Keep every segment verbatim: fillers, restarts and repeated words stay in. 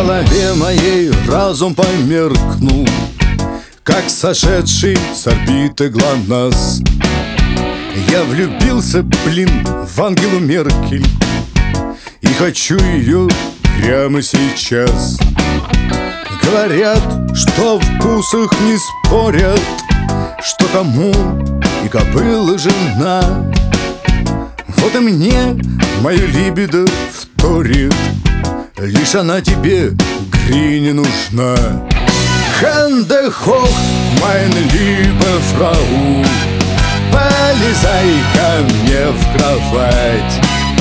голове моей разум померкнул, как сошедший с орбиты ГЛОНАСС. Я влюбился, блин, в Ангелу Меркель и хочу ее прямо сейчас. Говорят, что в вкусах не спорят, что тому и кобыла жена. Вот и мне мою либидо вторит, лишь она тебе, Грине, нужна. Ханде хох, майн либе фрау, полезай ко мне в кровать.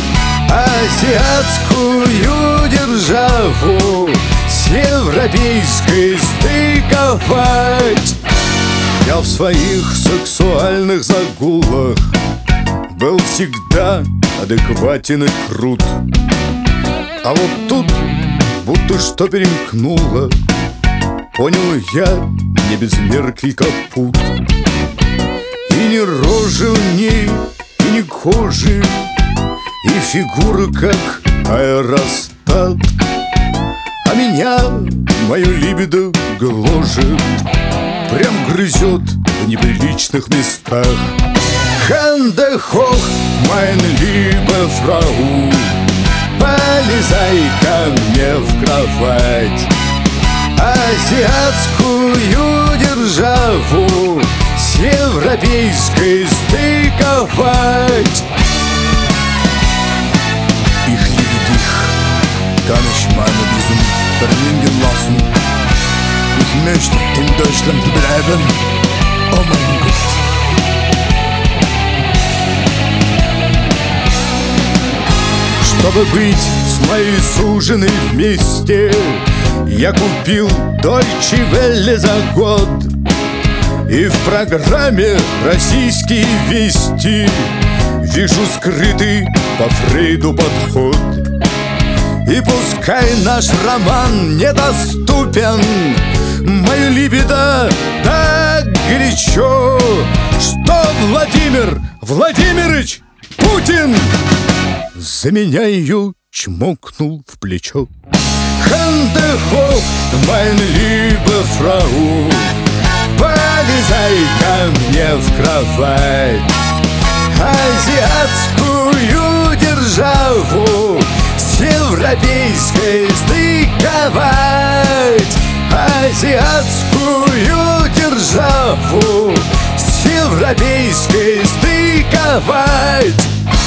Азиатскую державу с европейской стыковать. Я в своих сексуальных загулах был всегда адекватен и крут, а вот тут будто что перемкнуло. Понял я, не без Меркель капут. И ни рожи у ней, и ни кожи, и фигура как аэростат. А меня мою либидо гложет, прям грызет в неприличных местах. Ханде хох, майн либе фрау, полезай ко мне в кровать. Азиатскую державу с европейской стыковать. Ich liebe dich, kann ich meine Visum verlieren lassen. Ich möchte in Deutschland bleiben, oh mein Gott. Чтобы быть с моей суженой вместе, я купил Deutsche Welle за год. И в программе «Российские вести» вижу скрытый по Фрейду подход. И пускай наш роман недоступен, мою либидо так горячо, что Владимир Владимирович Путин за меня ее чмокнул в плечо. Ханде хох, майн либе фрау, полезай ко мне в кровать. Азиатскую державу с европейской стыковать. Азиатскую державу с европейской стыковать.